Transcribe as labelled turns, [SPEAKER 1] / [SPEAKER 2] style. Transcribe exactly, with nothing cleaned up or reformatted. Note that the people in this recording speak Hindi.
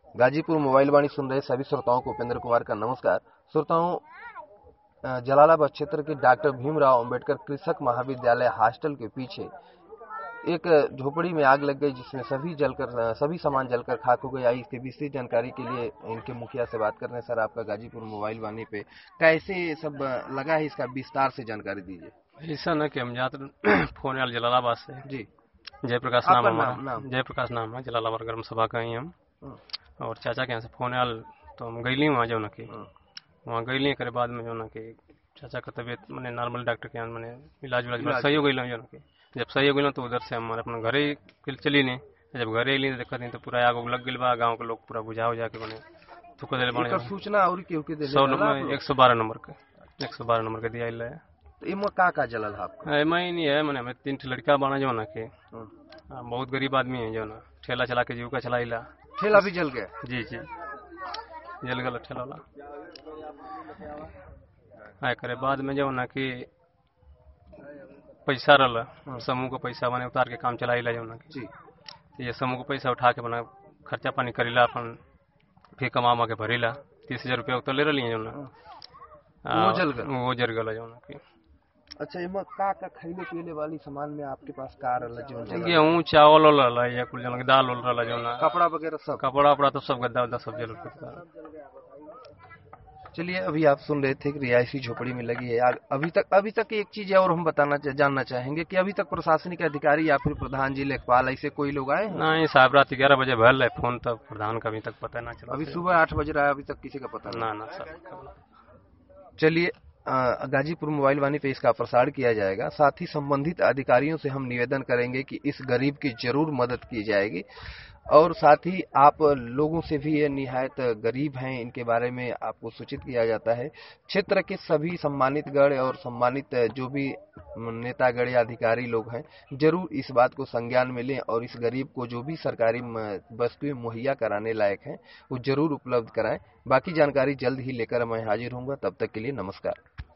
[SPEAKER 1] गाजीपुर मोबाइल वाणी सुन रहे सभी श्रोताओं को उपेंद्र कुमार का नमस्कार। श्रोताओं, जलालाबाद क्षेत्र के डॉक्टर भीमराव अंबेडकर कृषक महाविद्यालय हॉस्टल के पीछे एक झोपड़ी में आग लग गई, जिसमें सभी जलकर सभी सामान जलकर खाक हो गया। इसके विस्तृत जानकारी के लिए इनके मुखिया से बात कर रहे हैं। सर, आपका गाजीपुर मोबाइल वाणी पे कैसे सब लगा है, इसका विस्तार से जानकारी दीजिए।
[SPEAKER 2] ऐसा ना कि हम जाते फोन आल जलालाबाद से
[SPEAKER 1] जी।
[SPEAKER 2] जयप्रकाश नाम
[SPEAKER 1] नाम,
[SPEAKER 2] हमारा जयप्रकाश नाम है। जलालाबाद ग्राम सभा का ही हम, और चाचा के यहाँ से फोन आल तो हम गईली वहाँ जो ना कि वहाँ गईली करे बाद में जो ना कि चाचा का तबीयत मैंने नॉर्मल डॉक्टर के यहाँ मैंने इलाज उलाज सही हो गई जो ना कि जब सही हो गई तो उधर से हम अपने घरे चली नहीं। जब घरे अली दिक्कत नहीं तो पूरा आग लग गई बा। गाँव के लोग पूरा बुझा हो जाके बने थुक दे
[SPEAKER 1] सूचना और
[SPEAKER 2] सौ नंबर एक सौ बारह नंबर के एक सौ बारह नंबर के दिया है।
[SPEAKER 1] इमा का का जलल है?
[SPEAKER 2] एम ही नहीं है, मैंने हमें तीन लड़का बना जो ना कि बहुत गरीब आदमी है जो ना ठेला चला के जीविका चलाइला।
[SPEAKER 1] ठेला भी जल गया? जी
[SPEAKER 2] जी जल गया ठेला वाला। आए करे बाद में जो ना कि पैसा रहा समूह का पैसा बने उतार के काम चलाइला जो ना कि ये समूह को पैसा उठा के बना खर्चा पानी करीला अपन फिर कमा मा के भरीला। तीस हजार रुपया तो ले रही है जो ना
[SPEAKER 1] वो जल गया
[SPEAKER 2] वो जल गया जो ना कि।
[SPEAKER 1] अच्छा, इमा का का खैले पीले वाली सामान में आपके पास का रहला जो
[SPEAKER 2] गेहूं चावल रहला या कुल जन दाल रहला जो ना
[SPEAKER 1] कपड़ा वगैरह सब
[SPEAKER 2] कपड़ा उपड़ा तो सब गद्दा उद्दा सब जल गया।
[SPEAKER 1] चलिए, अभी आप सुन रहे थे कि रिहायशी झोपड़ी में लगी है आग। अभी तक अभी तक एक चीज और हम बताना जानना चाहेंगे कि अभी तक प्रशासनिक अधिकारी या फिर प्रधान जी लेखपाल ऐसे कोई लोग आए?
[SPEAKER 2] नहीं साहब, रात ग्यारह बजे भर फोन तक प्रधान का अभी तक पता ना चला।
[SPEAKER 1] अभी सुबह आठ बज रहा है, अभी तक किसी का पता
[SPEAKER 2] ना ना सर।
[SPEAKER 1] चलिए, गाजीपुर मोबाइल वाणी पे इसका प्रसार किया जाएगा। साथ ही संबंधित अधिकारियों से हम निवेदन करेंगे कि इस गरीब की जरूर मदद की जाएगी। और साथ ही आप लोगों से भी ये निहायत गरीब हैं, इनके बारे में आपको सूचित किया जाता है। क्षेत्र के सभी सम्मानित गण और सम्मानित जो भी नेतागण या अधिकारी लोग हैं, जरूर इस बात को संज्ञान में लें और इस गरीब को जो भी सरकारी वस्तुएं मुहैया कराने लायक हैं वो जरूर उपलब्ध कराएं। बाकी जानकारी जल्द ही लेकर मैं हाजिर होऊंगा। तब तक के लिए नमस्कार।